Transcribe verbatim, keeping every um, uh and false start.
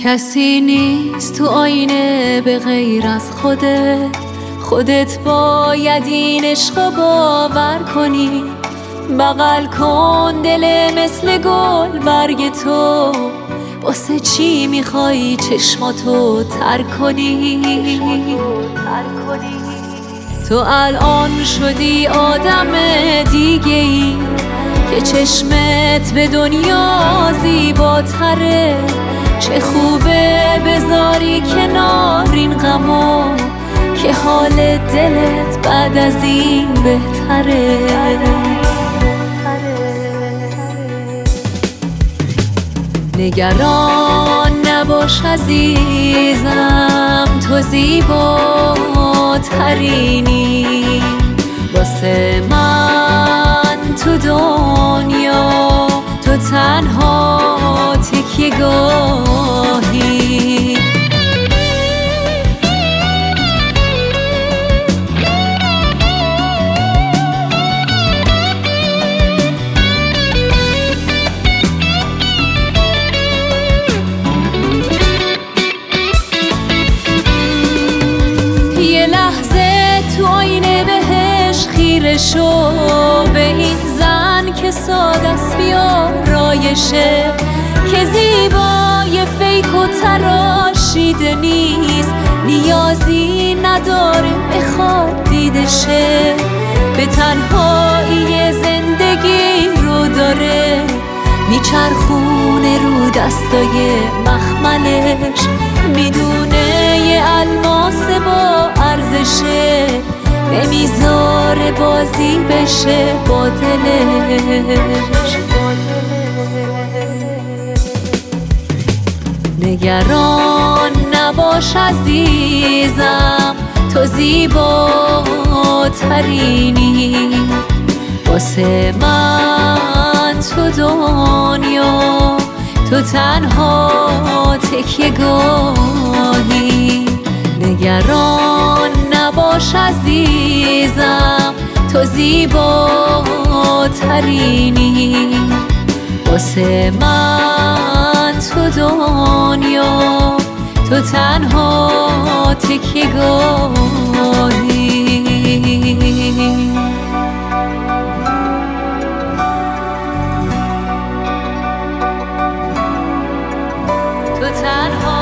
کسی نیست تو آینه به غیر از خودت. خودت باید این عشق باور کنی. بغل کن دل مثل گل برگ تو. واسه چی میخوای چشماتو تر کنی؟ تو الان شدی آدم دیگه ای که چشمت به دنیا زیباتره. چه خوبه بذاری کنار این غمو که حال دلت بعد از این بهتره. نگران نباش عزیزم، تو زیباترینی. واسه من تو دنیا تو تنها تکیه گاهی. یه لحظه تو آینه بهش خیره شو، به این زن که ساده است بیارایشه، که زیبای فیک و تراشیده نیست. نیازی نداره بخواد دیده شه، به تنهایی زندگی رو داره میچرخونه رو دستای مخملش. میدونه یه الماس با ارزشه، نمیذاره بازی بشه با دلش. نگران نباش عزیزم، تو زیباترینی. واسه من تو دنیا تو تنها تکیه گاهی. نگران نباش عزیزم، تو زیباترینی. واسه من تو دنیا تو تنها تکیه گاهی. تو تنها